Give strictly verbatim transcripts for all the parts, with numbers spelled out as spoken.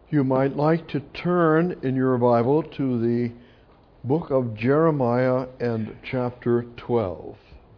You might like to turn in your Bible to the book of Jeremiah and chapter twelve.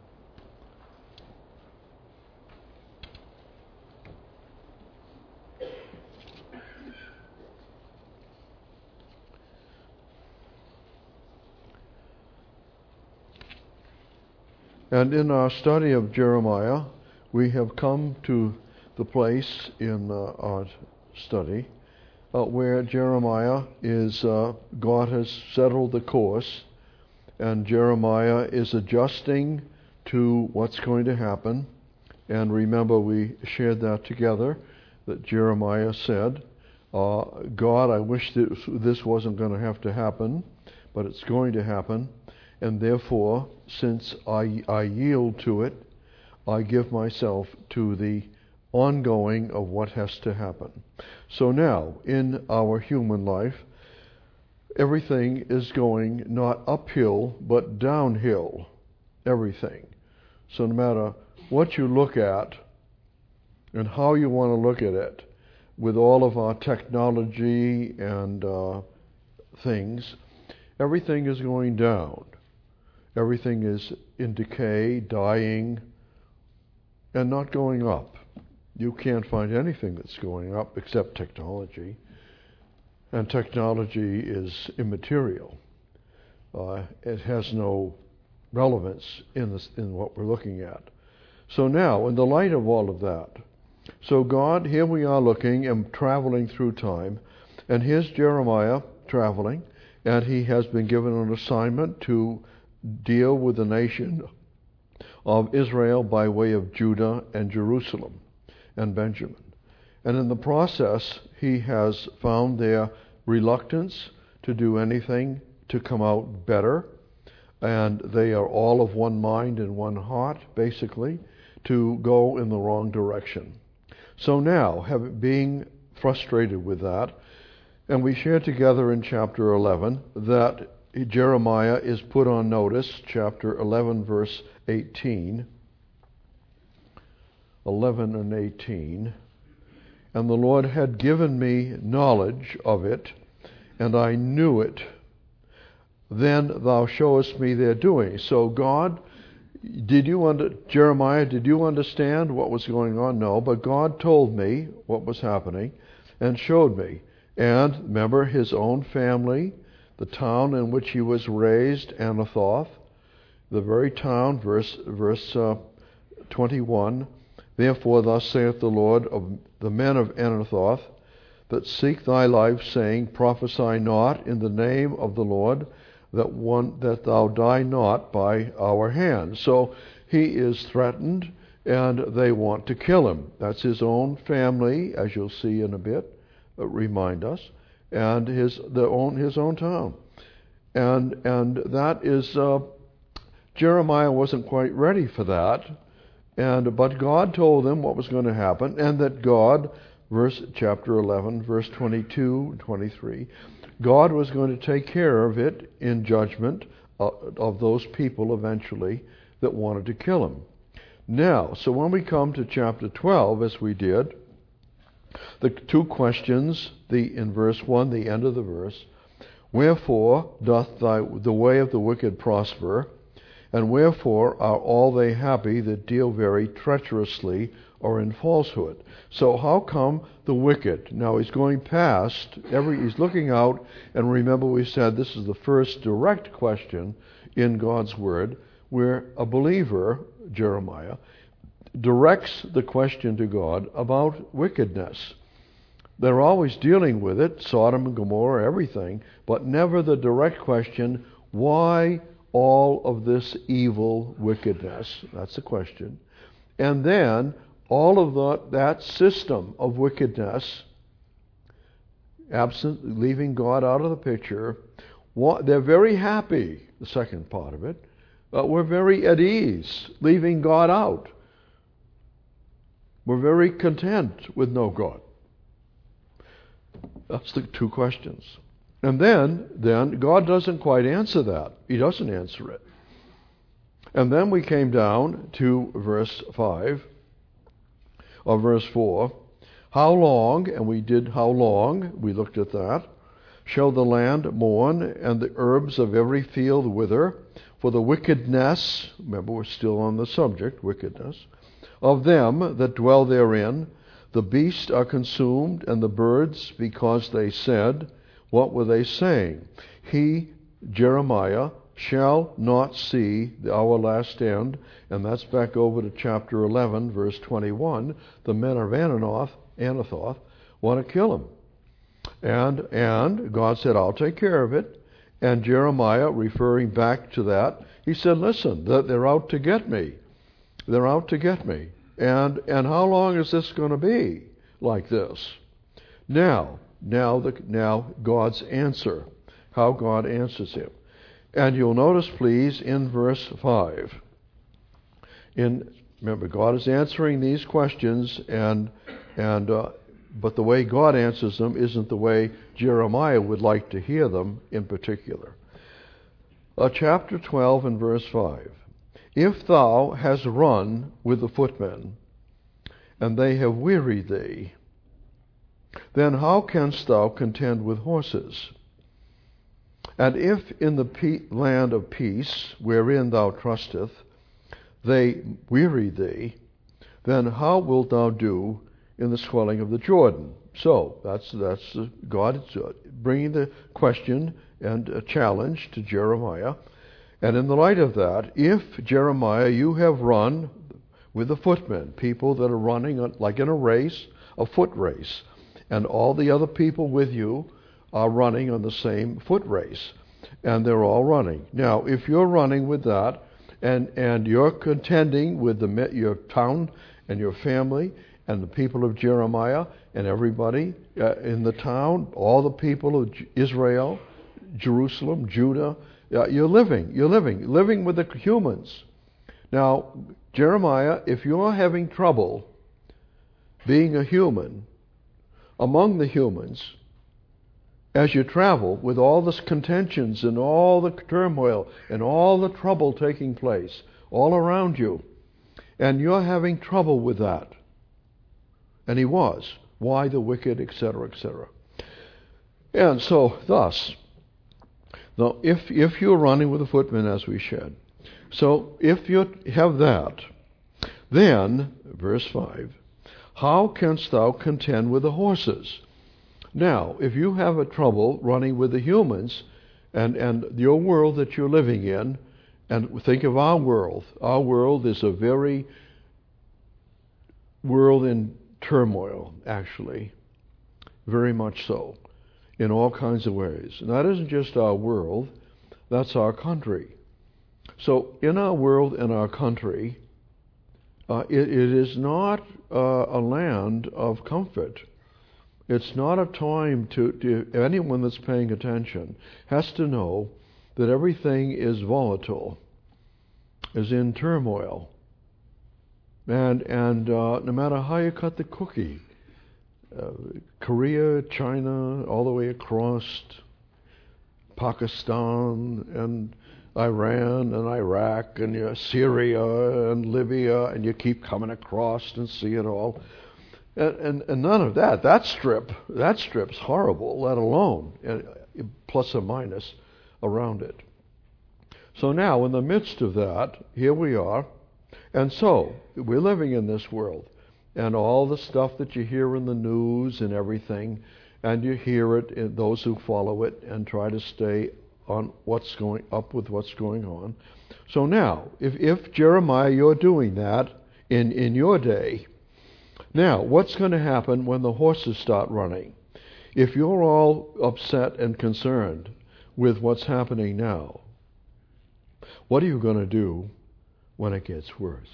And in our study of Jeremiah, we have come to the place in uh, our study uh, where Jeremiah is, uh, God has settled the course, and Jeremiah is adjusting to what's going to happen. And remember, we shared that together, that Jeremiah said, uh, God, I wish this, this wasn't going to have to happen, but it's going to happen. And therefore, since I, I yield to it, I give myself to the ongoing of what has to happen. So now, in our human life, everything is going not uphill, but downhill. Everything. So no matter what you look at and how you want to look at it, with all of our technology and uh, things, everything is going down. Everything is in decay, dying, and not going up. You can't find anything that's going up except technology. And technology is immaterial. Uh, it has no relevance in, this, in what we're looking at. So now, in the light of all of that, so God, here we are looking and traveling through time, and here's Jeremiah traveling, and he has been given an assignment to deal with the nation of Israel by way of Judah and Jerusalem and Benjamin. And in the process, he has found their reluctance to do anything to come out better, and they are all of one mind and one heart, basically, to go in the wrong direction. So now, having being frustrated with that, and we share together in chapter eleven that Jeremiah is put on notice, chapter eleven, verse eighteen. eleven and eighteen. And the Lord had given me knowledge of it, and I knew it. Then thou showest me their doing. So God, did you under, Jeremiah, did you understand what was going on? No, but God told me what was happening and showed me. And remember, his own family, the town in which he was raised, Anathoth, the very town, verse verse uh, twenty-one, therefore thus saith the Lord of the men of Anathoth, that seek thy life, saying, prophesy not in the name of the Lord, that one that thou die not by our hand. So he is threatened, and they want to kill him. That's his own family, as you'll see in a bit, uh, remind us. And his the own his own town, and and that is uh, Jeremiah wasn't quite ready for that, and but God told him what was going to happen, and that God, verse chapter eleven, verse twenty-two and twenty-three, God was going to take care of it in judgment uh, of those people eventually that wanted to kill him. Now, so when we come to chapter twelve, as we did. The two questions, the in verse one, the end of the verse, wherefore doth thy, the way of the wicked prosper, and wherefore are all they happy that deal very treacherously or in falsehood? So how come the wicked? Now he's going past, every he's looking out, and remember we said this is the first direct question in God's Word, where a believer, Jeremiah, directs the question to God about wickedness. They're always dealing with it, Sodom and Gomorrah, everything, but never the direct question, why all of this evil wickedness? That's the question. And then all of the, that system of wickedness, absent, leaving God out of the picture, what, they're very happy, the second part of it, but we're very at ease, leaving God out. We're very content with no God. That's the two questions. And then, then God doesn't quite answer that. He doesn't answer it. And then we came down to verse five, or verse four. How long, and we did how long, we looked at that, shall the land mourn, and the herbs of every field wither, for the wickedness, remember we're still on the subject, wickedness, of them that dwell therein. The beasts are consumed, and the birds, because they said, what were they saying? He, Jeremiah, shall not see our last end. And that's back over to chapter eleven, verse twenty-one. The men of Anathoth, Anathoth want to kill him. And, and God said, I'll take care of it. And Jeremiah, referring back to that, he said, listen, they're out to get me. They're out to get me. And and how long is this going to be like this? Now, now, the, now God's answer, how God answers him. And you'll notice, please, in verse five. In remember, God is answering these questions, and and uh, but the way God answers them isn't the way Jeremiah would like to hear them in particular. Uh, chapter twelve and verse five. If thou hast run with the footmen, and they have wearied thee, then how canst thou contend with horses? And if in the pe- land of peace, wherein thou trusteth, they weary thee, then how wilt thou do in the swelling of the Jordan? So that's that's uh, God uh, bringing the question and a challenge to Jeremiah. And in the light of that, if, Jeremiah, you have run with the footmen, people that are running like in a race, a foot race, and all the other people with you are running on the same foot race, and they're all running. Now, if you're running with that, and, and you're contending with the, your town and your family and the people of Jeremiah and everybody uh, in the town, all the people of Israel, Jerusalem, Judah, Uh, you're living, you're living, living with the humans. Now, Jeremiah, if you're having trouble being a human among the humans as you travel with all the contentions and all the turmoil and all the trouble taking place all around you, and you're having trouble with that, and he was, why the wicked, et cetera, et cetera. And so, thus, Now, if if you're running with the footmen, as we said, so if you have that, then, verse five, how canst thou contend with the horses? Now, if you have a trouble running with the humans and, and your world that you're living in, and think of our world. Our world is a very world in turmoil, actually, very much so. In all kinds of ways. And that isn't just our world, that's our country. So in our world and our country, uh, it, it is not uh, a land of comfort. It's not a time to, to, anyone that's paying attention has to know that everything is volatile, is in turmoil. And, and uh, no matter how you cut the cookie, Uh, Korea, China, all the way across Pakistan and Iran and Iraq and you know, Syria and Libya, and you keep coming across and see it all. And, and, and none of that. That strip, that strip's horrible, let alone uh, plus or minus around it. So now, in the midst of that, here we are. And so, we're living in this world. And all the stuff that you hear in the news and everything, and you hear it in those who follow it and try to stay on what's going up with what's going on. So now, if, if Jeremiah, you're doing that in, in your day, now what's going to happen when the horses start running? If you're all upset and concerned with what's happening now, what are you going to do when it gets worse?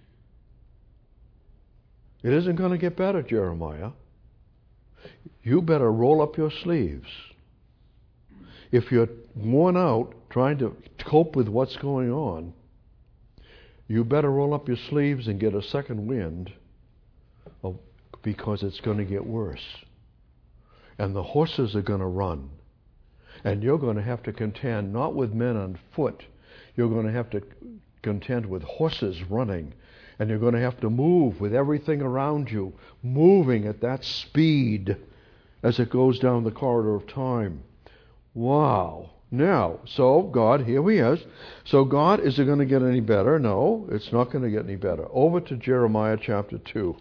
It isn't going to get better, Jeremiah. You better roll up your sleeves. If you're worn out trying to cope with what's going on, you better roll up your sleeves and get a second wind, because it's going to get worse. And the horses are going to run. And you're going to have to contend not with men on foot. You're going to have to contend with horses running. And you're going to have to move with everything around you, moving at that speed as it goes down the corridor of time. Wow. Now, so God, here he is. So God, is it going to get any better? No, it's not going to get any better. Over to Jeremiah chapter two.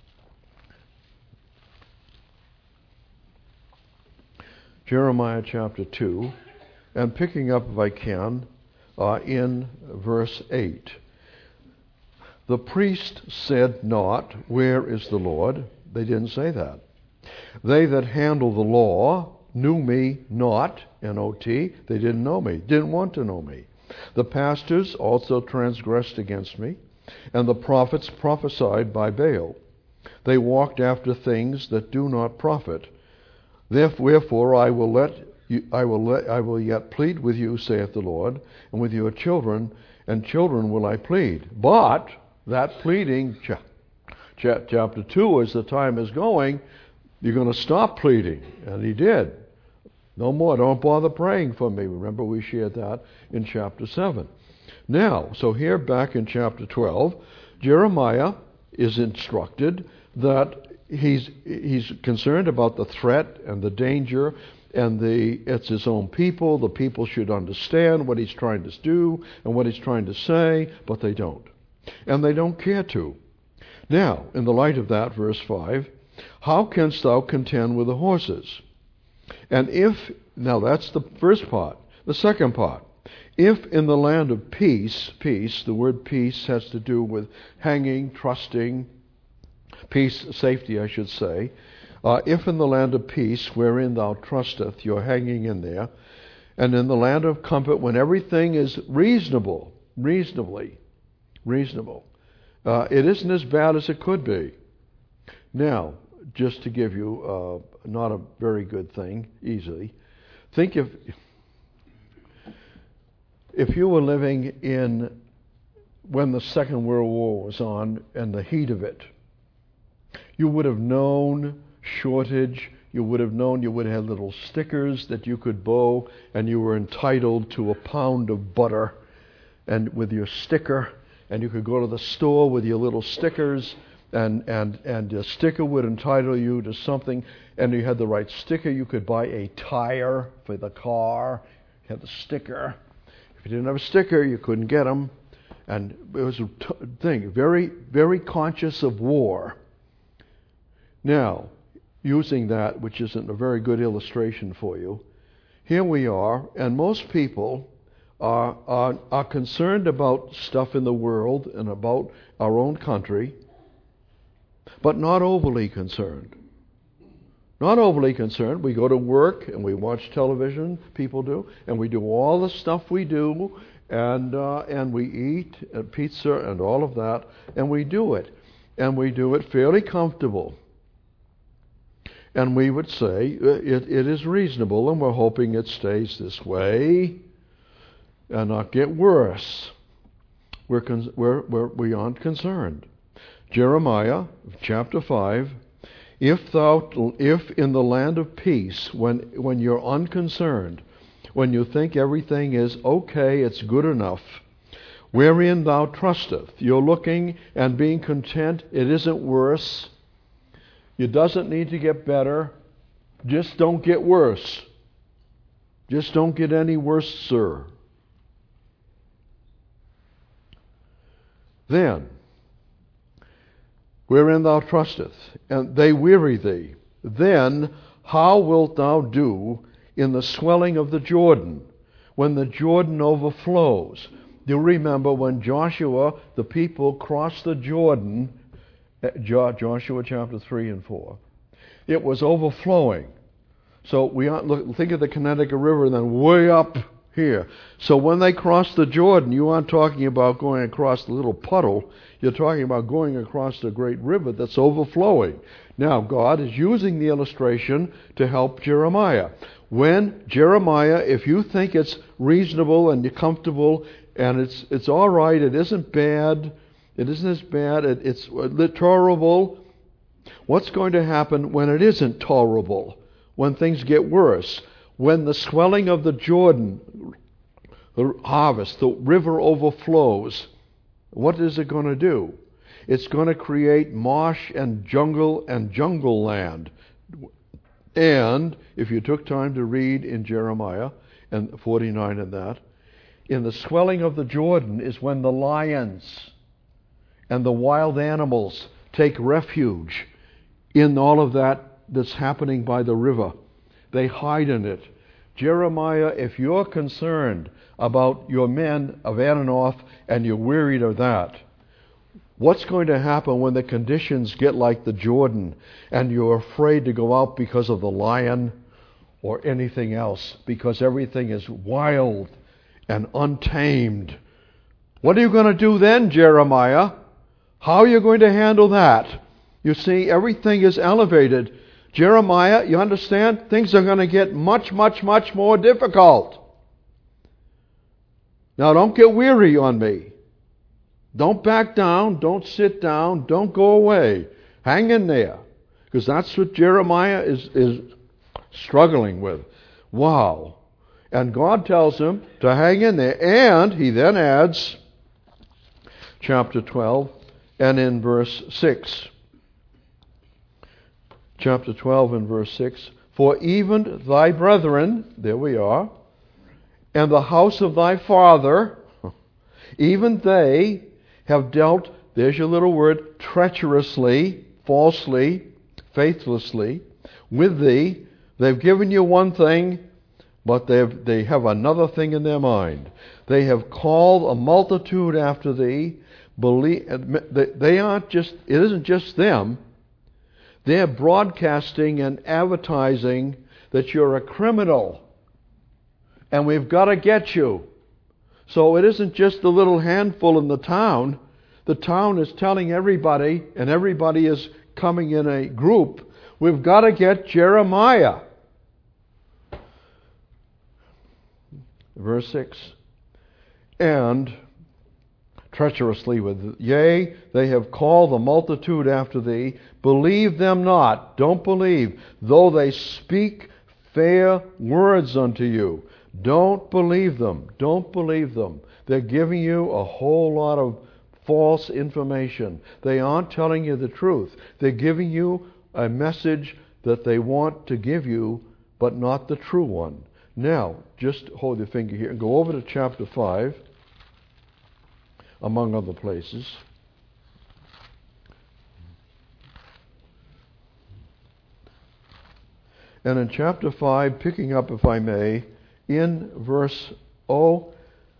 Jeremiah chapter two, and picking up, if I can, uh, in verse eight. The priest said not, where is the Lord? They didn't say that. They that handle the law knew me not, N O T, they didn't know me, didn't want to know me. The pastors also transgressed against me, and the prophets prophesied by Baal. They walked after things that do not profit. Therefore I will let you, I will let, I will yet plead with you, saith the Lord, and with your children, and children will I plead. But that pleading, chapter two, as the time is going, you're going to stop pleading. And he did. No more. Don't bother praying for me. Remember, we shared that in chapter seven. Now, so here back in chapter twelve, Jeremiah is instructed that he's he's concerned about the threat and the danger, and the it's his own people. The people should understand what he's trying to do and what he's trying to say, but they don't. And they don't care to. Now, in the light of that, verse five, how canst thou contend with the horses? And if, now that's the first part. The second part, if in the land of peace, peace, the word peace has to do with hanging, trusting, peace, safety, I should say. Uh, if in the land of peace, wherein thou trusteth, you're hanging in there, and in the land of comfort, when everything is reasonable, reasonably, reasonable, uh, it isn't as bad as it could be. Now, just to give you uh, not a very good thing, easily, think if if you were living in when the Second World War was on and the heat of it, you would have known shortage, you would have known you would have had little stickers that you could bow, and you were entitled to a pound of butter and with your sticker, and you could go to the store with your little stickers, and and and a sticker would entitle you to something, and you had the right sticker, you could buy a tire for the car, you had the sticker. If you didn't have a sticker, you couldn't get them, and it was a t- thing, very, very conscious of war. Now, using that, which isn't a very good illustration for you, here we are, and most people are, are, are concerned about stuff in the world and about our own country, but not overly concerned. Not overly concerned. We go to work and we watch television, people do, and we do all the stuff we do, and uh, and we eat uh, pizza and all of that, and we do it. And we do it fairly comfortable. And we would say it, it is reasonable, and we're hoping it stays this way and not get worse. We're, con- we're, we're beyond concerned. Jeremiah chapter five, if thou, if in the land of peace, when, when you're unconcerned, when you think everything is okay, it's good enough, wherein thou trusteth, you're looking and being content, it isn't worse, it doesn't need to get better, just don't get worse. Just don't get any worse, sir. Then, wherein thou trusteth, and they weary thee, then how wilt thou do in the swelling of the Jordan, when the Jordan overflows? You remember when Joshua, the people, crossed the Jordan, Joshua chapter three and four, it was overflowing. So we look, think of the Connecticut River and then way up here. So when they crossed the Jordan, you aren't talking about going across the little puddle. You're talking about going across the great river that's overflowing. Now, God is using the illustration to help Jeremiah. When Jeremiah, if you think it's reasonable and you're comfortable and it's it's all right, it isn't bad, it isn't as bad, it, it's tolerable, what's going to happen when it isn't tolerable? When things get worse? When the swelling of the Jordan, the harvest, the river overflows, what is it going to do? It's going to create marsh and jungle and jungle land. And if you took time to read in Jeremiah and forty-nine and that, in the swelling of the Jordan is when the lions and the wild animals take refuge in all of that that's happening by the river. They hide in it. Jeremiah, if you're concerned about your men of Ananoth and you're worried of that, what's going to happen when the conditions get like the Jordan and you're afraid to go out because of the lion or anything else, because everything is wild and untamed? What are you going to do then, Jeremiah? How are you going to handle that? You see, everything is elevated. Jeremiah, you understand? Things are going to get much, much, much more difficult. Now, don't get weary on me. Don't back down. Don't sit down. Don't go away. Hang in there. Because that's what Jeremiah is, is struggling with. Wow. And God tells him to hang in there. And he then adds, chapter twelve, and in verse six. Chapter twelve and verse six. For even thy brethren, there we are, and the house of thy father, even they have dealt, there's your little word, treacherously, falsely, faithlessly, with thee. They've given you one thing, but they've, they have another thing in their mind. They have called a multitude after thee. Believe, they aren't just, it isn't just them. They're broadcasting and advertising that you're a criminal and we've got to get you. So it isn't just a little handful in the town. The town is telling everybody, and everybody is coming in a group, we've got to get Jeremiah. Verse six. And treacherously with, yea, they have called the multitude after thee. Believe them not. Don't believe. Though they speak fair words unto you, don't believe them. Don't believe them. They're giving you a whole lot of false information. They aren't telling you the truth. They're giving you a message that they want to give you, but not the true one. Now, just hold your finger here and go over to chapter five, among other places. And in chapter five, picking up, if I may, in verse oh,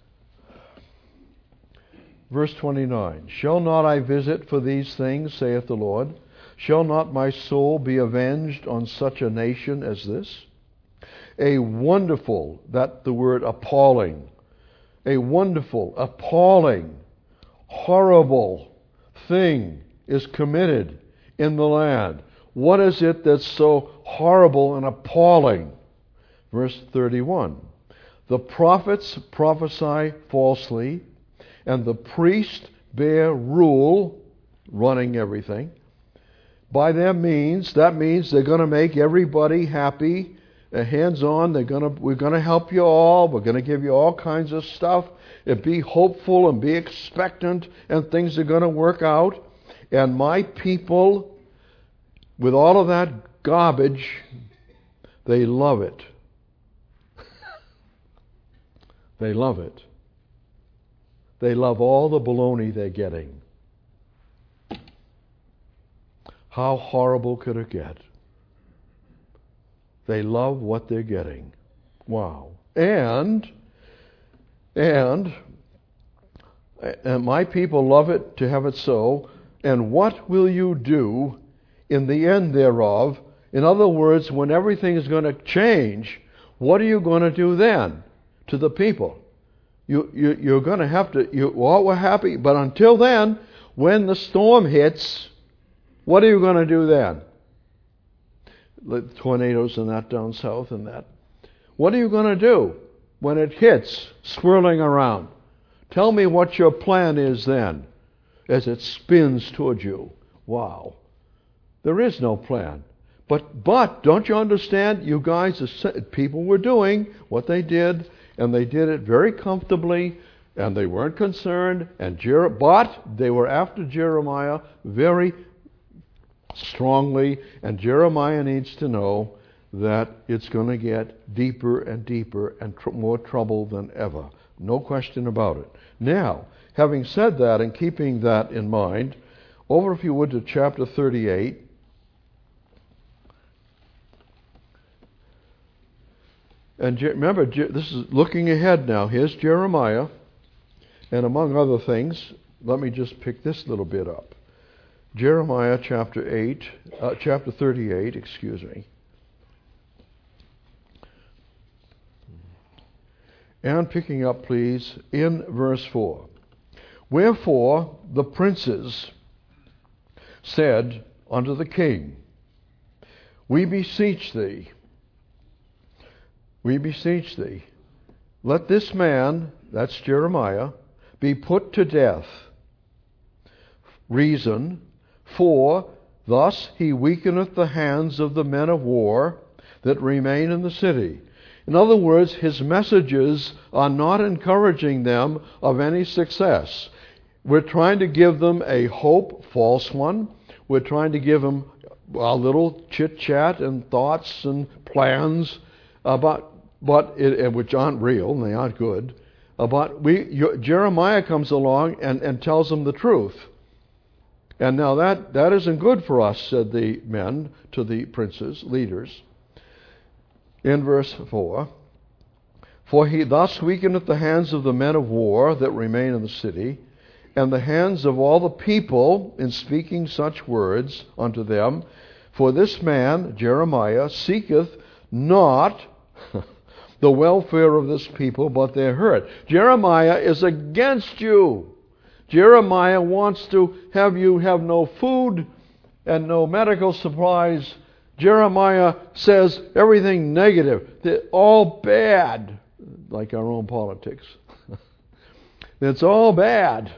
verse twenty-nine. Shall not I visit for these things, saith the Lord? Shall not my soul be avenged on such a nation as this? A wonderful, that the word appalling, a wonderful, appalling, horrible thing is committed in the land. What is it that's so horrible and appalling? Verse thirty-one. The prophets prophesy falsely, and the priests bear rule, running everything. By their means, that means they're going to make everybody happy, hands-on. They're going to, we're going to help you all. We're going to give you all kinds of stuff. And be hopeful and be expectant, and things are going to work out. And my people, with all of that garbage, they love it. They love it. They love all the baloney they're getting. How horrible could it get? They love what they're getting. Wow. And, and, and my people love it to have it so. And what will you do in the end thereof? In other words, when everything is going to change, what are you going to do then to the people? You, you, you're going to have to, you all were happy, but until then, when the storm hits, what are you going to do then? The tornadoes and that down south and that. What are you going to do when it hits, swirling around? Tell me what your plan is then as it spins towards you. Wow. There is no plan. But, but don't you understand? You guys, people were doing what they did, and they did it very comfortably. And they weren't concerned, and Jer- but they were after Jeremiah very strongly, and Jeremiah needs to know that it's going to get deeper and deeper and tr- more trouble than ever. No question about it. Now, having said that and keeping that in mind, over if you would to chapter thirty-eight. And Je- remember, Je- this is looking ahead now. Here's Jeremiah. And among other things, let me just pick this little bit up. Jeremiah chapter eight, uh, chapter thirty-eight, excuse me. And picking up, please, in verse four. Wherefore the princes said unto the king, We beseech thee, we beseech thee, let this man, that's Jeremiah, be put to death. Reason, for thus he weakeneth the hands of the men of war that remain in the city. In other words, his messages are not encouraging them of any success. We're trying to give them a hope, false one. We're trying to give them a little chit-chat and thoughts and plans about, but it, which aren't real and they aren't good. But we, Jeremiah comes along and, and tells them the truth. And now that, that isn't good for us, said the men to the princes, leaders. In verse four, For he thus weakeneth the hands of the men of war that remain in the city, and the hands of all the people in speaking such words unto them. For this man, Jeremiah, seeketh not the welfare of this people, but their hurt. Jeremiah is against you. Jeremiah wants to have you have no food and no medical supplies. Jeremiah says everything negative. They're all bad, like our own politics. It's all bad.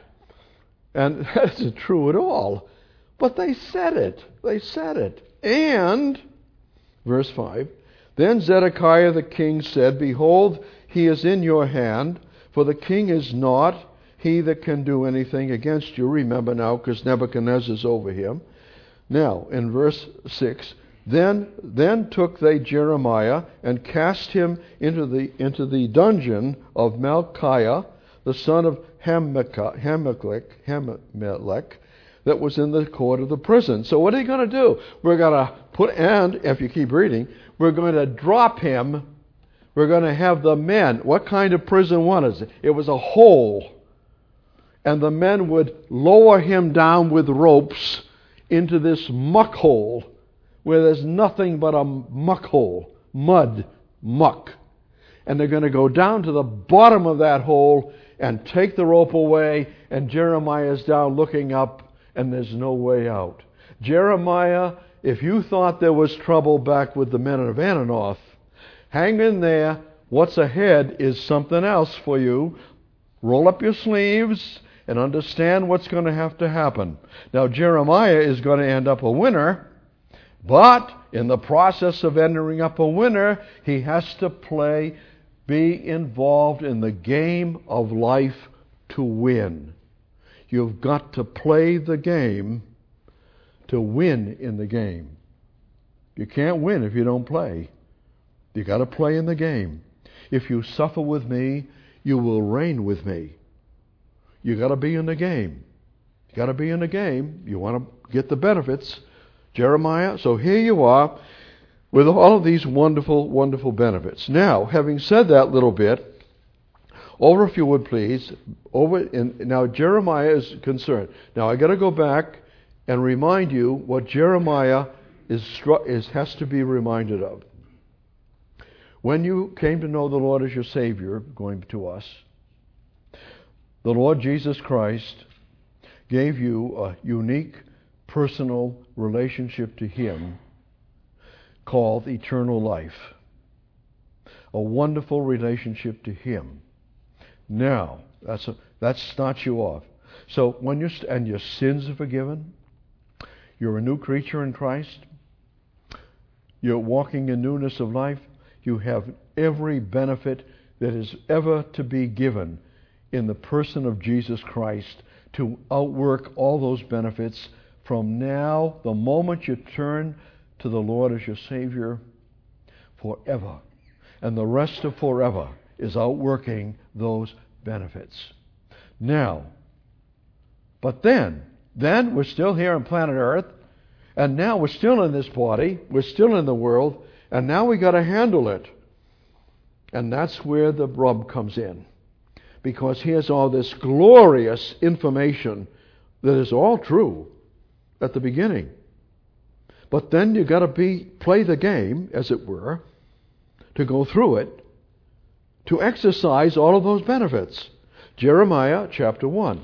And that isn't true at all. But they said it. They said it. And, verse five, Then Zedekiah the king said, Behold, he is in your hand, for the king is not he that can do anything against you. Remember now, because Nebuchadnezzar is over him. Now, in verse six, Then then took they Jeremiah and cast him into the into the dungeon of Malchiah, the son of Hamelech, Hamelech, that was in the court of the prison. So what are you going to do? We're going to put, and if you keep reading, we're going to drop him. We're going to have the men. What kind of prison was it? It was a hole. And the men would lower him down with ropes into this muck hole where there's nothing but a muck hole, mud, muck. And they're going to go down to the bottom of that hole and take the rope away, and Jeremiah's down looking up, and there's no way out. Jeremiah, if you thought there was trouble back with the men of Ananoth, hang in there. What's ahead is something else for you. Roll up your sleeves and understand what's going to have to happen. Now, Jeremiah is going to end up a winner, but in the process of ending up a winner, he has to play, be involved in the game of life to win. You've got to play the game to win in the game. You can't win if you don't play. You got to play in the game. If you suffer with me, you will reign with me. You got to be in the game. You got to be in the game. You want to get the benefits. Jeremiah, so here you are with all of these wonderful, wonderful benefits. Now, having said that little bit, over if you would please, over in, now Jeremiah is concerned. Now I got to go back and remind you what Jeremiah is, is has to be reminded of. When you came to know the Lord as your Savior, going to us, the Lord Jesus Christ gave you a unique personal relationship to Him called eternal life. A wonderful relationship to Him. Now, that's a, that starts you off. So when you st- and your sins are forgiven, you're a new creature in Christ. You're walking in newness of life. You have every benefit that is ever to be given in the person of Jesus Christ to outwork all those benefits from now, the moment you turn to the Lord as your Savior, forever. And the rest of forever is outworking those benefits. Now, but then, then we're still here on planet Earth, and now we're still in this body, we're still in the world, and now we got to handle it. And that's where the rub comes in. Because here's all this glorious information that is all true at the beginning. But then you got to be play the game, as it were, to go through it, to exercise all of those benefits. Jeremiah chapter one.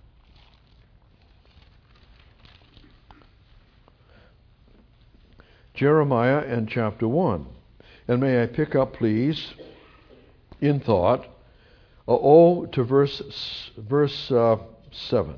Jeremiah and chapter one. And may I pick up, please, in thought, oh, to verse verse uh, seven.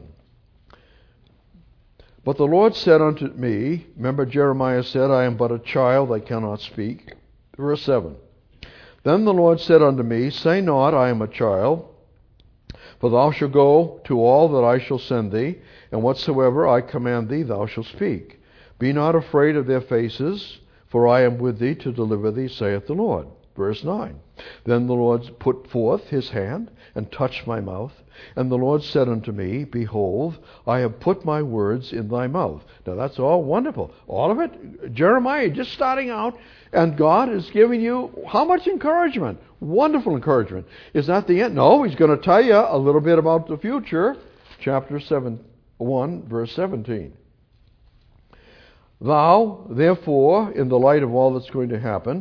But the Lord said unto me, remember Jeremiah said, I am but a child, I cannot speak. Verse seven. Then the Lord said unto me, say not, I am a child, for thou shalt go to all that I shall send thee, and whatsoever I command thee thou shalt speak. Be not afraid of their faces, for I am with thee to deliver thee, saith the Lord. Verse nine. Then the Lord put forth his hand and touched my mouth. And the Lord said unto me, behold, I have put my words in thy mouth. Now that's all wonderful. All of it. Jeremiah just starting out. And God is giving you how much encouragement? Wonderful encouragement. Is that the end? No, he's going to tell you a little bit about the future. Chapter seven, one, verse seventeen. Thou, therefore, in the light of all that's going to happen,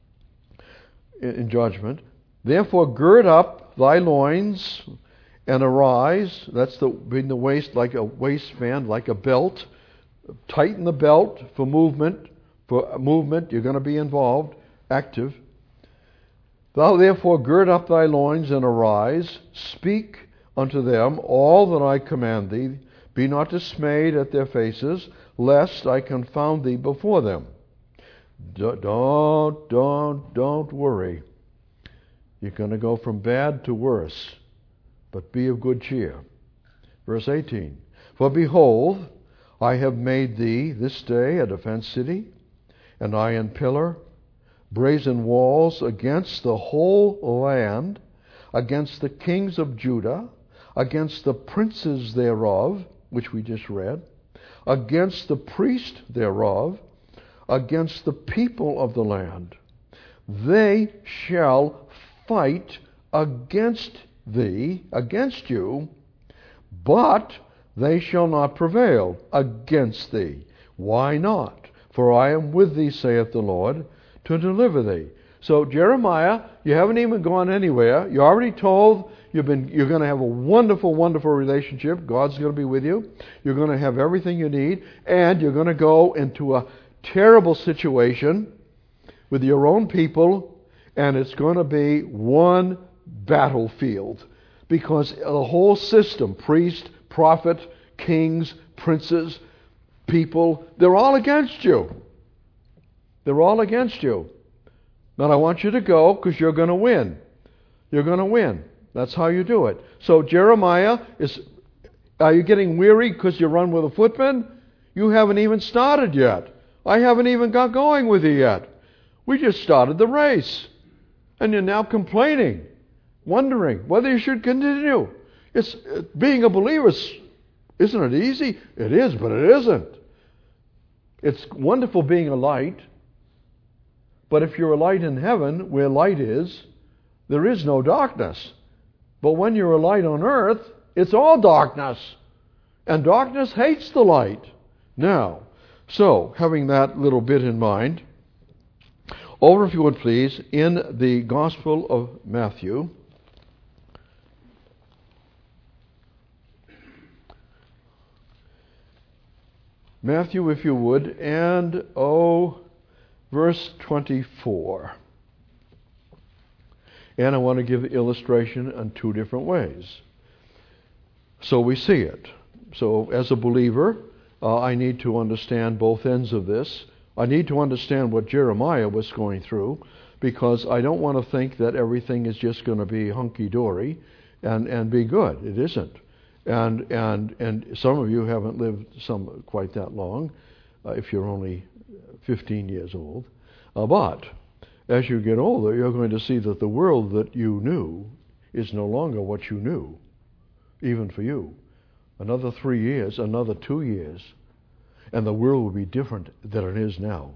in judgment, therefore gird up thy loins and arise. That's the in the waist, like a waistband, like a belt. Tighten the belt for movement. For movement, you're going to be involved, active. Thou therefore gird up thy loins and arise. Speak unto them all that I command thee. Be not dismayed at their faces, lest I confound thee before them. Don't, don't, don't worry. You're going to go from bad to worse, but be of good cheer. Verse eighteen. For behold, I have made thee this day a defense city, an iron pillar, brazen walls against the whole land, against the kings of Judah, against the princes thereof, which we just read, against the priest thereof, against the people of the land. They shall fight against thee, against you, but they shall not prevail against thee. Why not? For I am with thee, saith the Lord, to deliver thee. So Jeremiah, you haven't even gone anywhere. You're already told you've been, you're going to have a wonderful, wonderful relationship. God's going to be with you. You're going to have everything you need. And you're going to go into a terrible situation with your own people. And it's going to be one battlefield. Because the whole system, priest, prophet, kings, princes, people, they're all against you. They're all against you. But I want you to go because you're going to win. You're going to win. That's how you do it. So Jeremiah is, are you getting weary because you run with a footman? You haven't even started yet. I haven't even got going with you yet. We just started the race. And you're now complaining, wondering whether you should continue. It's being a believer, isn't it easy? It is, but it isn't. It's wonderful being a light. But if you're a light in heaven, where light is, there is no darkness. But when you're a light on earth, it's all darkness. And darkness hates the light. Now, so, having that little bit in mind, over, if you would please, in the Gospel of Matthew. Matthew, if you would, and, oh, verse twenty-four. And I want to give the illustration in two different ways. So we see it. So as a believer, uh, I need to understand both ends of this. I need to understand what Jeremiah was going through, because I don't want to think that everything is just going to be hunky-dory and, and be good. It isn't. And and and some of you haven't lived some quite that long, uh, if you're only fifteen years old. Uh, but as you get older, you're going to see that the world that you knew is no longer what you knew, even for you. Another three years, another two years, and the world will be different than it is now.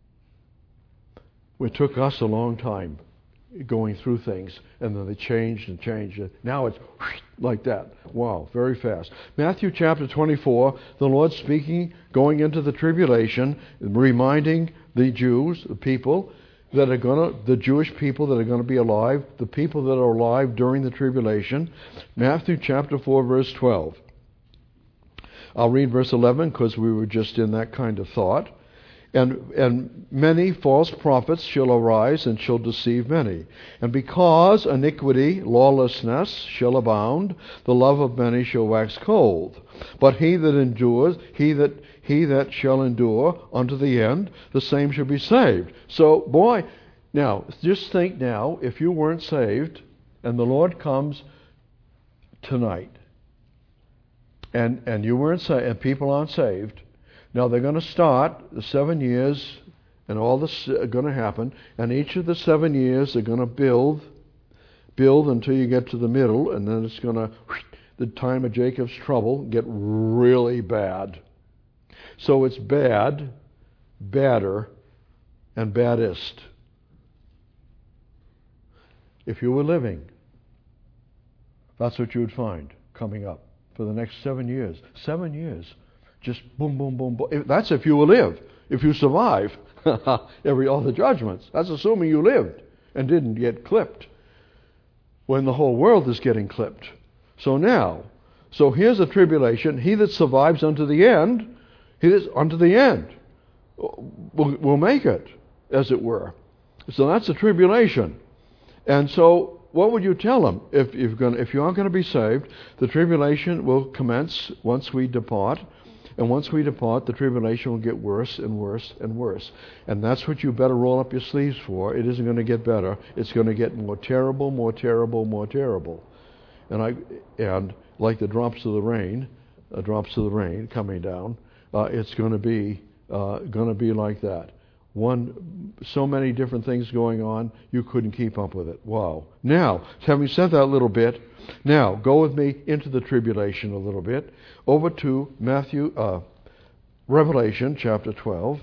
It took us a long time going through things, and then they changed and changed. Now it's like that. Wow, very fast. Matthew chapter twenty-four, the Lord speaking, going into the tribulation, reminding the Jews, the people that are going to, the Jewish people that are going to be alive, the people that are alive during the tribulation. Matthew chapter four, verse twelve. I'll read verse eleven because we were just in that kind of thought. And and many false prophets shall arise and shall deceive many. And because iniquity, lawlessness shall abound, the love of many shall wax cold. But he that endures, he that he that shall endure unto the end, the same shall be saved. So, boy, now just think now, if you weren't saved, and the Lord comes tonight, and and you weren't saved, and people aren't saved. Now they're going to start the seven years, and all this is going to happen. And each of the seven years they're going to build, build until you get to the middle, and then it's going to, the time of Jacob's trouble, get really bad. So it's bad, badder, and baddest. If you were living, that's what you would find coming up for the next seven years. Seven years. Just boom, boom, boom, boom. That's if you will live. If you survive every all the judgments. That's assuming you lived and didn't get clipped when the whole world is getting clipped. So now, so here's a tribulation. He that survives unto the end, he that's unto the end will, will make it, as it were. So that's a tribulation. And so what would you tell them if, if, going if you aren't going to be saved? The tribulation will commence once we depart. And once we depart, the tribulation will get worse and worse and worse. And that's what you better roll up your sleeves for. It isn't going to get better. It's going to get more terrible, more terrible, more terrible. And I, and like the drops of the rain, uh, drops of the rain coming down, uh, it's going to be uh, going to be like that. One, so many different things going on, you couldn't keep up with it. Wow. Now, having said that a little bit, now go with me into the tribulation a little bit, over to Matthew, uh, Revelation chapter twelve.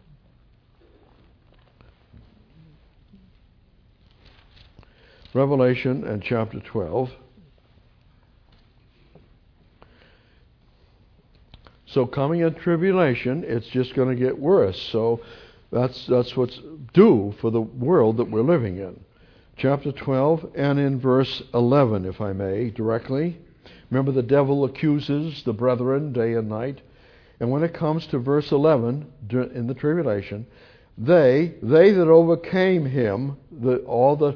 Revelation and chapter twelve. So coming in tribulation, it's just going to get worse. So That's that's what's due for the world that we're living in. Chapter twelve and in verse eleven, if I may, directly. Remember, the devil accuses the brethren day and night. And when it comes to verse eleven, in the tribulation, they, they that overcame him, the, all the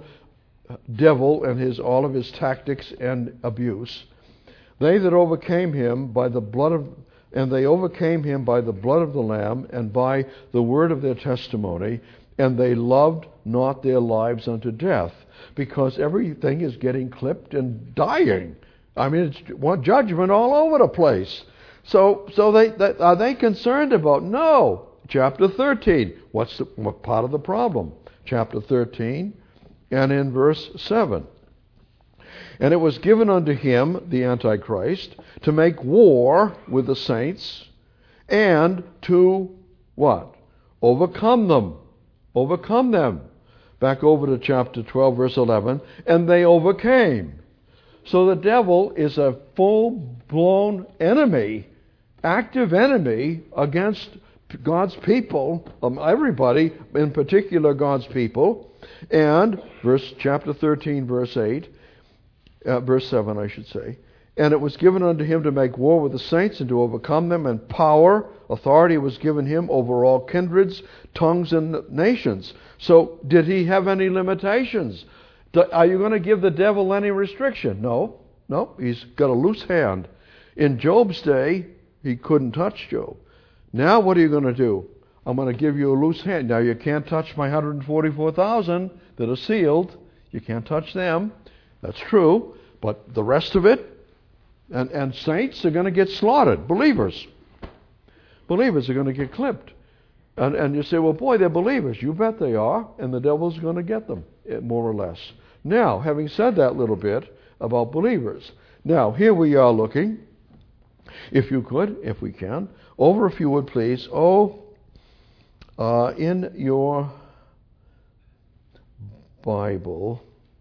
devil and his all of his tactics and abuse, they that overcame him by the blood of And they overcame him by the blood of the Lamb and by the word of their testimony, and they loved not their lives unto death, because everything is getting clipped and dying. I mean, it's one judgment all over the place. So, so they, they are they concerned about? No. Chapter thirteen. What's the, what part of the problem? Chapter thirteen, and in verse seven. And it was given unto him, the Antichrist, to make war with the saints and to, what? Overcome them. Overcome them. Back over to chapter twelve, verse eleven. And they overcame. So the devil is a full-blown enemy, active enemy against God's people, um, everybody, in particular God's people. And verse chapter thirteen, verse eight. Uh, verse seven, I should say. And it was given unto him to make war with the saints and to overcome them, and power, authority was given him over all kindreds, tongues, and nations. So, did he have any limitations? Do, are you going to give the devil any restriction? No. No, he's got a loose hand. In Job's day, he couldn't touch Job. Now, what are you going to do? I'm going to give you a loose hand. Now, you can't touch my one hundred forty-four thousand that are sealed. You can't touch them. That's true. But the rest of it, and, and saints are going to get slaughtered. Believers. Believers are going to get clipped. And, and you say, well, boy, they're believers. You bet they are. And the devil's going to get them, more or less. Now, having said that little bit about believers. Now, here we are looking, if you could, if we can, over if you would please, oh, uh, in your Bible,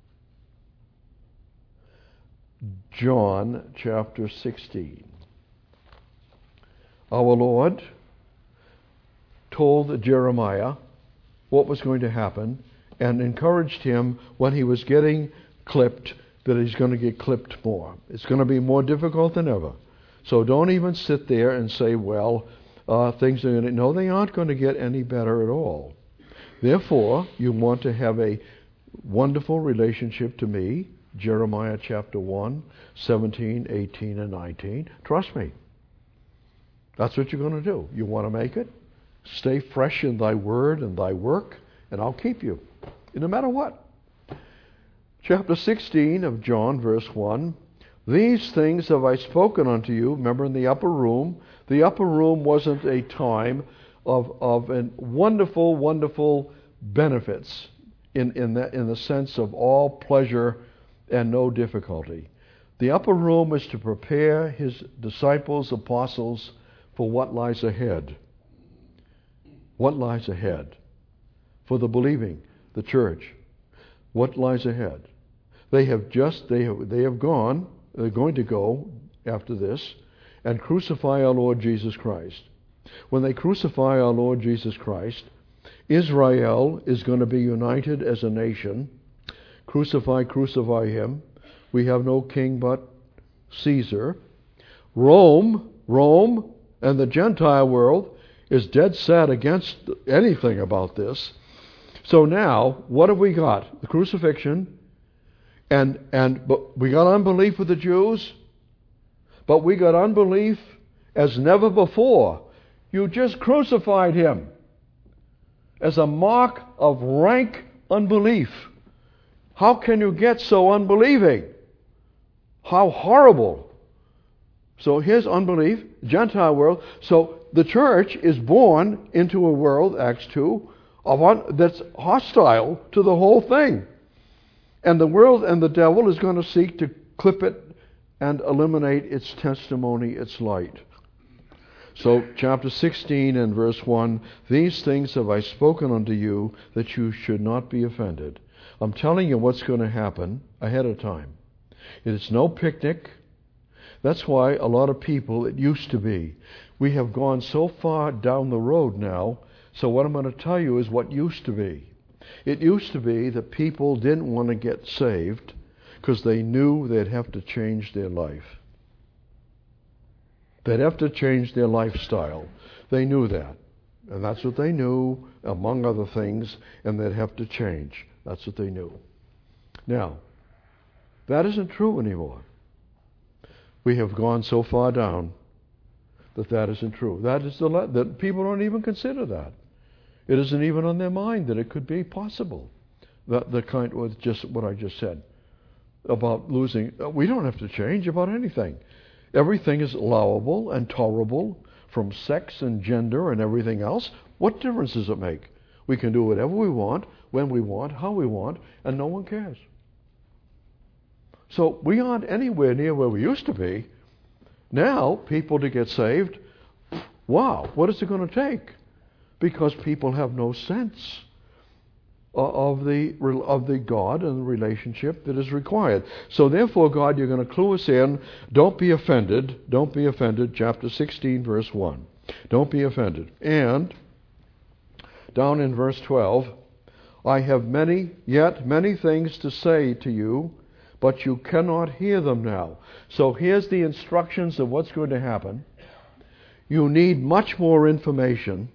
John chapter sixteen. Our Lord told Jeremiah what was going to happen and encouraged him when he was getting clipped that he's going to get clipped more. It's going to be more difficult than ever. So don't even sit there and say, well, uh, things are going to... No, they aren't going to get any better at all. Therefore, you want to have a wonderful relationship to me, Jeremiah chapter one, seventeen, eighteen, and nineteen. Trust me. That's what you're going to do. You want to make it? Stay fresh in thy word and thy work, and I'll keep you, no matter what. Chapter sixteen of John, verse one. These things have I spoken unto you. Remember, in the upper room. The upper room wasn't a time of of an wonderful, wonderful benefits in in that in the sense of all pleasure and no difficulty. The upper room is to prepare his disciples, apostles, for what lies ahead. What lies ahead? For the believing, the church. What lies ahead? They have just they have they have gone. They're going to go after this and crucify our Lord Jesus Christ. When they crucify our Lord Jesus Christ, Israel is going to be united as a nation. Crucify, crucify him. We have no king but Caesar. Rome, Rome, and the Gentile world is dead set against anything about this. So now, what have we got? The crucifixion. And and but we got unbelief with the Jews, but we got unbelief as never before. You just crucified him as a mark of rank unbelief. How can you get so unbelieving? How horrible. So here's unbelief, Gentile world. So the church is born into a world, Acts two, of un, that's hostile to the whole thing. And the world and the devil is going to seek to clip it and eliminate its testimony, its light. So chapter sixteen and verse one, these things have I spoken unto you that you should not be offended. I'm telling you what's going to happen ahead of time. It's no picnic. That's why a lot of people, it used to be. We have gone so far down the road now, so what I'm going to tell you is what used to be. It used to be that people didn't want to get saved because they knew they'd have to change their life. They'd have to change their lifestyle. They knew that. And that's what they knew, among other things, and they'd have to change. That's what they knew. Now, that isn't true anymore. We have gone so far down that that isn't true. That is the le- that people don't even consider that. It isn't even on their mind that it could be possible. That the kind with just what I just said about losing. We don't have to change about anything. Everything is allowable and tolerable, from sex and gender and everything else. What difference does it make? We can do whatever we want, when we want, how we want, and no one cares. So we aren't anywhere near where we used to be. Now, people to get saved, wow, what is it going to take? Because people have no sense of the of the God and the relationship that is required. So therefore, God, you're going to clue us in. Don't be offended. Don't be offended. Chapter sixteen, verse one. Don't be offended. And down in verse twelve, I have many, yet many things to say to you, but you cannot hear them now. So here's the instructions of what's going to happen. You need much more information.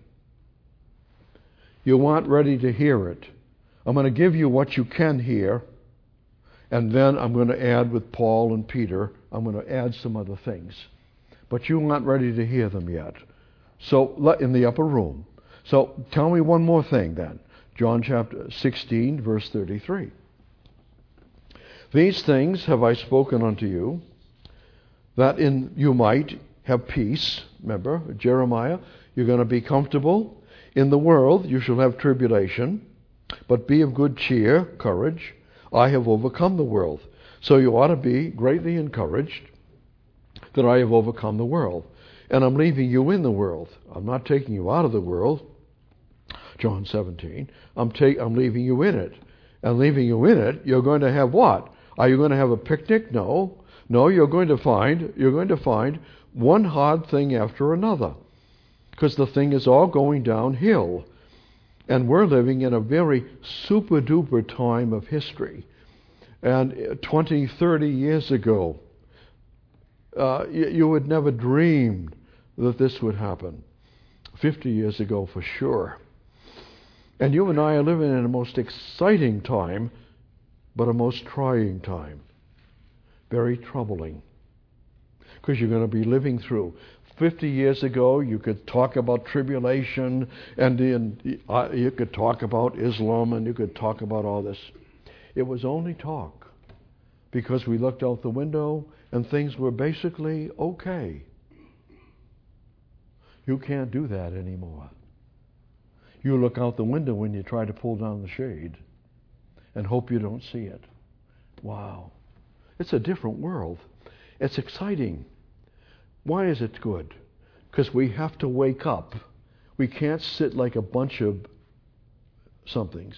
You aren't ready to hear it. I'm going to give you what you can hear, and then I'm going to add with Paul and Peter, I'm going to add some other things. But you aren't ready to hear them yet. So, in the upper room. So, tell me one more thing then. John chapter sixteen, verse thirty-three. These things have I spoken unto you, that in you might have peace. Remember, Jeremiah, you're going to be comfortable. In the world you shall have tribulation, but be of good cheer, courage. I have overcome the world. So you ought to be greatly encouraged that I have overcome the world. And I'm leaving you in the world. I'm not taking you out of the world. John seventeen. I'm, ta- I'm leaving you in it. And leaving you in it, you're going to have what? Are you going to have a picnic? No. No, you're going to find, you're going to find one hard thing after another. Because the thing is all going downhill. And we're living in a very super-duper time of history. And twenty, thirty years ago, uh, you, you would never dreamed that this would happen. fifty years ago for sure. And you and I are living in a most exciting time, but a most trying time. Very troubling. Because you're going to be living through. Fifty years ago, you could talk about tribulation, and, and uh, you could talk about Islam, and you could talk about all this. It was only talk. Because we looked out the window, and things were basically okay. You can't do that anymore. You look out the window when you try to pull down the shade and hope you don't see it. Wow. It's a different world. It's exciting. Why is it good? Because we have to wake up. We can't sit like a bunch of somethings.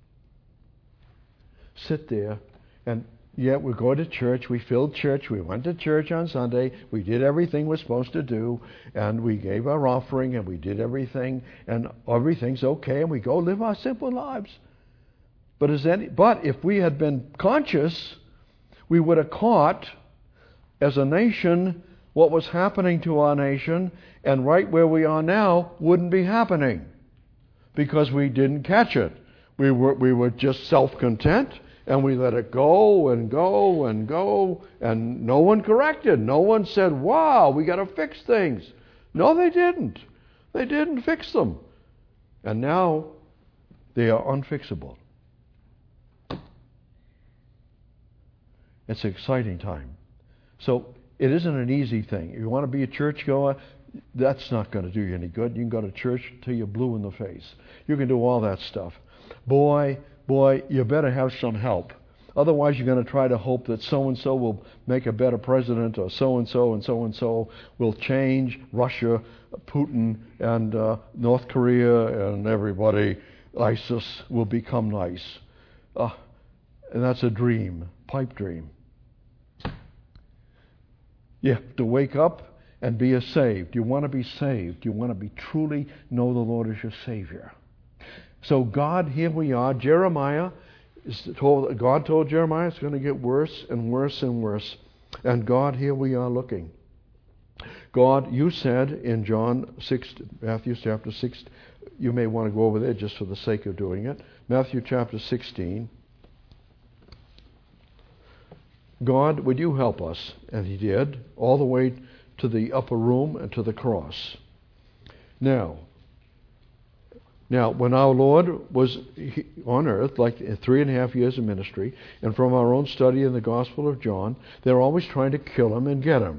Sit there and, yeah, we go to church. We filled church. We went to church on Sunday. We did everything we're supposed to do. And we gave our offering and we did everything. And everything's okay. And we go live our simple lives. But, is any, but if we had been conscious, we would have caught, as a nation, what was happening to our nation, and right where we are now wouldn't be happening because we didn't catch it. We were we were just self-content, and we let it go and go and go, and no one corrected. No one said, wow, we got to fix things. No, they didn't. They didn't fix them. And now they are unfixable. It's an exciting time. So it isn't an easy thing. You want to be a churchgoer, that's not going to do you any good. You can go to church till you're blue in the face. You can do all that stuff. Boy, boy, you better have some help. Otherwise, you're going to try to hope that so-and-so will make a better president, or so-and-so and so-and-so will change Russia, Putin, and uh, North Korea, and everybody. ISIS will become nice. Uh, and that's a dream, pipe dream. You have to wake up and be a saved. You want to be saved. You want to be truly know the Lord as your Savior. So God, here we are. Jeremiah is told. God told Jeremiah it's going to get worse and worse and worse. And God, here we are looking. God, you said in John six, Matthew chapter six. You may want to go over there just for the sake of doing it. Matthew chapter sixteen. God, would you help us? And he did, all the way to the upper room and to the cross. Now, now, when our Lord was on earth, like three and a half years of ministry, and from our own study in the Gospel of John, they're always trying to kill him and get him.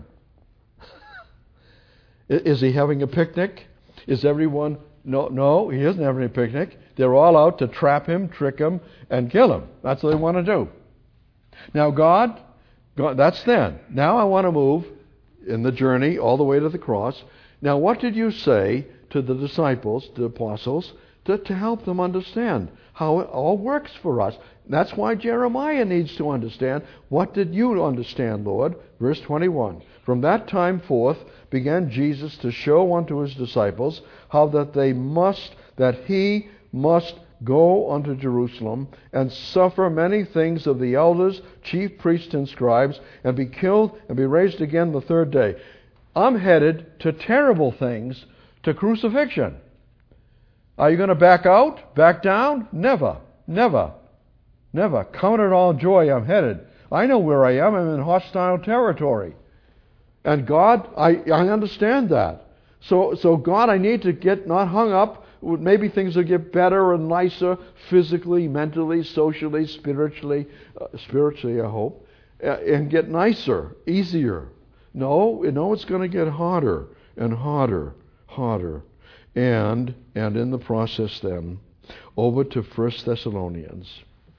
Is he having a picnic? Is everyone... No, no, he doesn't have any picnic. They're all out to trap him, trick him, and kill him. That's what they want to do. Now God, God, that's then. Now I want to move in the journey all the way to the cross. Now what did you say to the disciples, the apostles, to, to help them understand how it all works for us? That's why Jeremiah needs to understand. What did you understand, Lord? Verse twenty-one. From that time forth began Jesus to show unto his disciples how that they must, that he must go unto Jerusalem and suffer many things of the elders, chief priests, and scribes, and be killed and be raised again the third day. I'm headed to terrible things, to crucifixion. Are you going to back out? Back down? Never. Never. Never. Count it all joy, I'm headed. I know where I am. I'm in hostile territory. And God, I, I understand that. So, so God, I need to get not hung up maybe things will get better and nicer physically, mentally, socially, spiritually, uh, spiritually, I hope, uh, and get nicer, easier. No, no, it's going to get harder and harder, harder. And, and in the process then, over to First Thessalonians.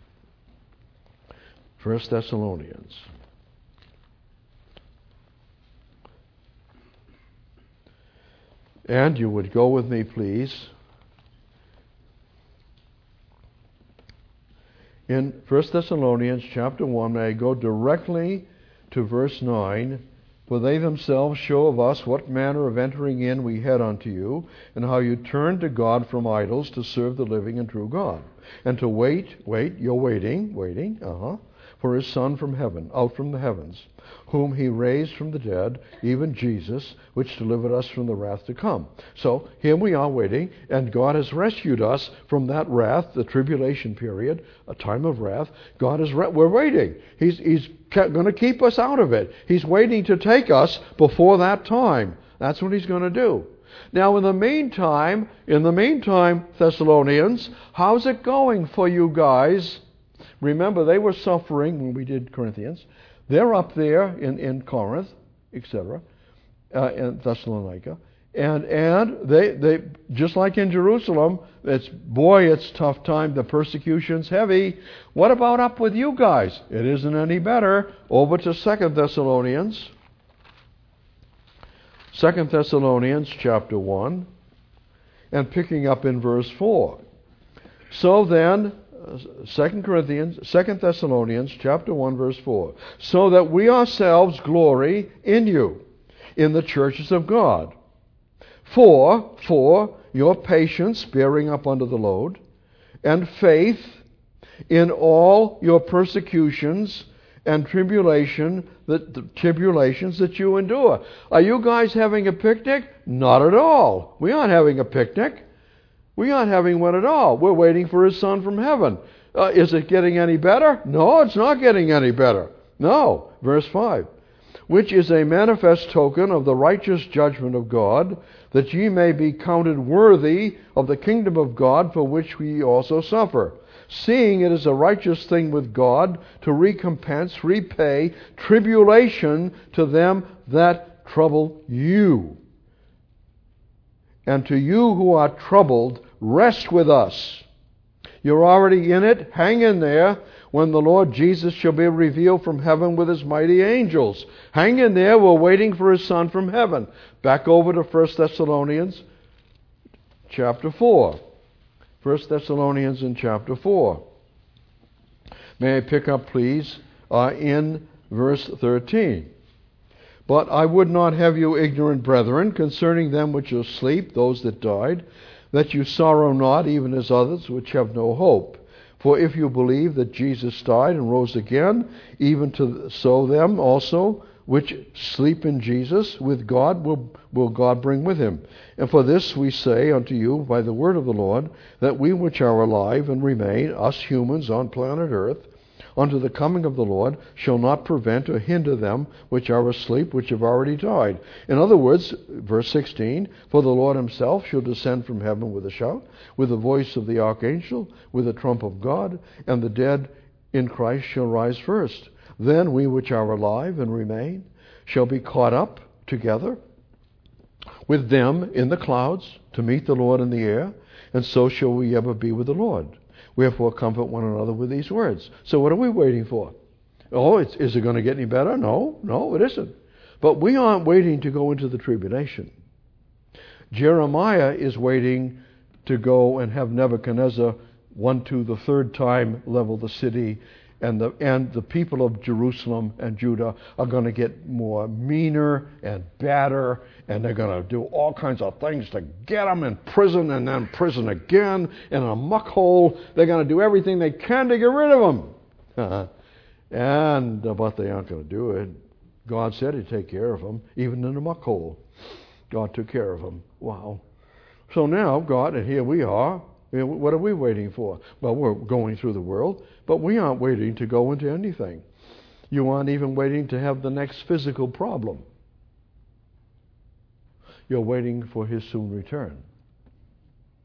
First Thessalonians. And you would go with me, please, in First Thessalonians chapter one. May I go directly to verse nine. For they themselves show of us what manner of entering in we had unto you, and how you turned to God from idols to serve the living and true God, and to wait, wait, you're waiting, waiting, uh-huh, for his Son from heaven, out from the heavens, whom he raised from the dead, even Jesus, which delivered us from the wrath to come. So here we are waiting, and God has rescued us from that wrath, the tribulation period, a time of wrath. God is re- we're waiting. He's He's going to keep us out of it. He's waiting to take us before that time. That's what he's going to do. Now, in the meantime, in the meantime, Thessalonians, how's it going for you guys? Remember, they were suffering when we did Corinthians. They're up there in, in Corinth, et cetera, uh, in Thessalonica. And and they they just like in Jerusalem, it's boy, it's tough time. The persecution's heavy. What about up with you guys? It isn't any better. Over to Second Thessalonians. Second Thessalonians chapter one, and picking up in verse four. So then, Second Corinthians, Second Thessalonians chapter one, verse four. So that we ourselves glory in you, in the churches of God. For, for your patience bearing up under the load, and faith in all your persecutions and tribulation, that the tribulations that you endure. Are you guys having a picnic? Not at all. We aren't having a picnic. We aren't having one at all. We're waiting for his Son from heaven. Uh, is it getting any better? No, it's not getting any better. No. Verse five. Which is a manifest token of the righteous judgment of God, that ye may be counted worthy of the kingdom of God, for which we also suffer. Seeing it is a righteous thing with God to recompense, repay tribulation to them that trouble you. And to you who are troubled, rest with us. You're already in it. Hang in there. When the Lord Jesus shall be revealed from heaven with his mighty angels. Hang in there. We're waiting for his Son from heaven. Back over to First Thessalonians chapter four. First Thessalonians in chapter four. May I pick up, please, uh, in verse thirteen. But I would not have you ignorant, brethren, concerning them which are asleep, those that died, that you sorrow not, even as others which have no hope. For if you believe that Jesus died and rose again, even to so them also which sleep in Jesus with God will, will God bring with him. And for this we say unto you by the word of the Lord, that we which are alive and remain, us humans on planet earth, unto the coming of the Lord, shall not prevent or hinder them which are asleep, which have already died. In other words, verse sixteen, for the Lord himself shall descend from heaven with a shout, with the voice of the archangel, with the trump of God, and the dead in Christ shall rise first. Then we which are alive and remain shall be caught up together with them in the clouds to meet the Lord in the air, and so shall we ever be with the Lord. Wherefore comfort one another with these words. So what are we waiting for? Oh, it's, is it going to get any better? No, no, it isn't. But we aren't waiting to go into the tribulation. Jeremiah is waiting to go and have Nebuchadnezzar one, two, the third time level the city, and the and the people of Jerusalem and Judah are going to get more meaner and badder, and they're going to do all kinds of things to get them in prison and then prison again in a muck hole. They're going to do everything they can to get rid of them. and uh, but they aren't going to do it. God said he'd take care of them, even in the muck hole. God took care of them. Wow. So now God, and here we are. What are we waiting for? Well, we're going through the world, but we aren't waiting to go into anything. You aren't even waiting to have the next physical problem. You're waiting for his soon return.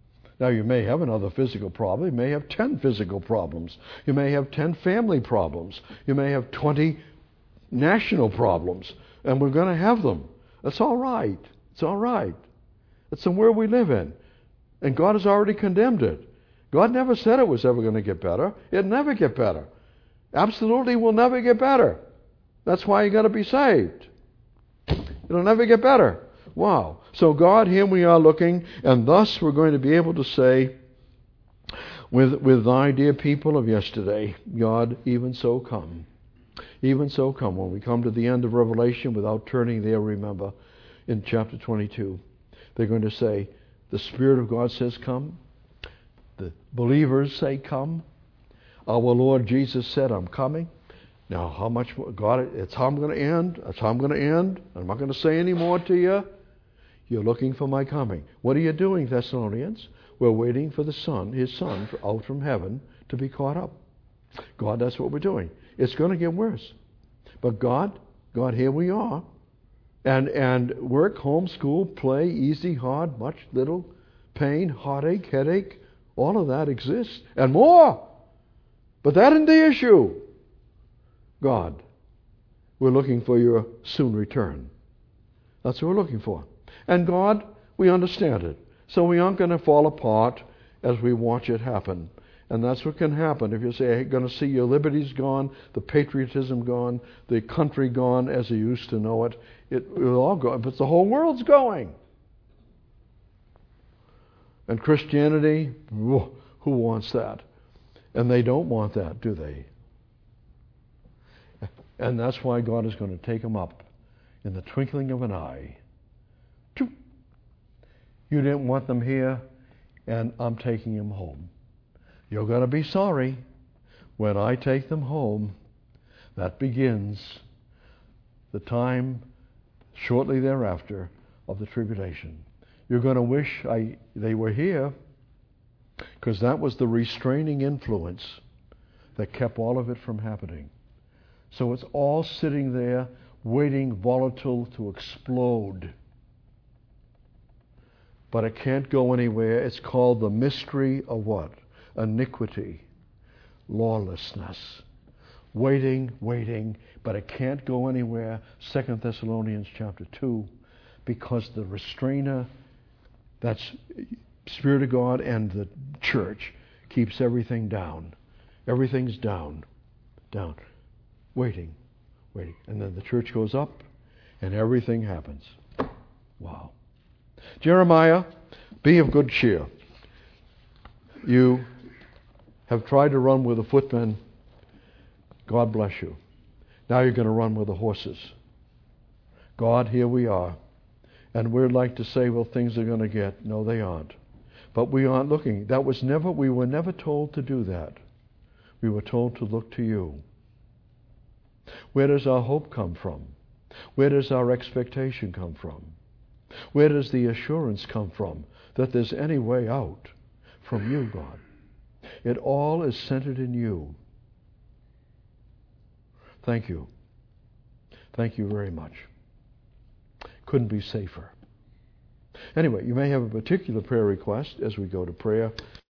Now, you may have another physical problem. You may have ten physical problems. You may have ten family problems. You may have twenty national problems. And we're going to have them. That's all right. It's all right. It's the world we live in. And God has already condemned it. God never said it was ever going to get better. It'll never get better. Absolutely will never get better. That's why you got to be saved. It'll never get better. Wow. So God, here we are looking, and thus we're going to be able to say, with, with thy dear people of yesterday, God, even so come. Even so come. When we come to the end of Revelation, without turning there, remember, in chapter twenty-two, they're going to say, the Spirit of God says come. The believers say come. Our Lord Jesus said, I'm coming. Now, how much more? God, it's how I'm going to end. That's how I'm going to end. I'm not going to say any more to you. You're looking for my coming. What are you doing, Thessalonians? We're waiting for the Son, His Son, out from heaven to be caught up. God, that's what we're doing. It's going to get worse. But God, God, here we are. And and work, home, school, play, easy, hard, much, little, pain, heartache, headache, all of that exists. And more. But that isn't the issue. God, we're looking for your soon return. That's what we're looking for. And God, we understand it. So we aren't going to fall apart as we watch it happen. And that's what can happen if you say, you're going to see your liberties gone, the patriotism gone, the country gone as you used to know it. It will all go. But the whole world's going. And Christianity, who wants that? And they don't want that, do they? And that's why God is going to take them up in the twinkling of an eye. You didn't want them here, and I'm taking them home. You're going to be sorry when I take them home. That begins the time shortly thereafter of the tribulation. You're going to wish I they were here, because that was the restraining influence that kept all of it from happening. So it's all sitting there waiting, volatile to explode. But it can't go anywhere. It's called the mystery of what? Iniquity, lawlessness. Waiting, waiting, but it can't go anywhere. Second Thessalonians chapter two, because the restrainer, that's Spirit of God and the church, keeps everything down. Everything's down, down. Waiting, waiting. And then the church goes up and everything happens. Wow. Jeremiah, be of good cheer. You have tried to run with the footmen. God bless you. Now you're going to run with the horses. God, here we are. And we'd like to say, well, things are going to get. No, they aren't. But we aren't looking. That was never, we were never told to do that. We were told to look to you. Where does our hope come from? Where does our expectation come from? Where does the assurance come from that there's any way out? From you, God. It all is centered in you. Thank you. Thank you very much. Couldn't be safer. Anyway, you may have a particular prayer request as we go to prayer.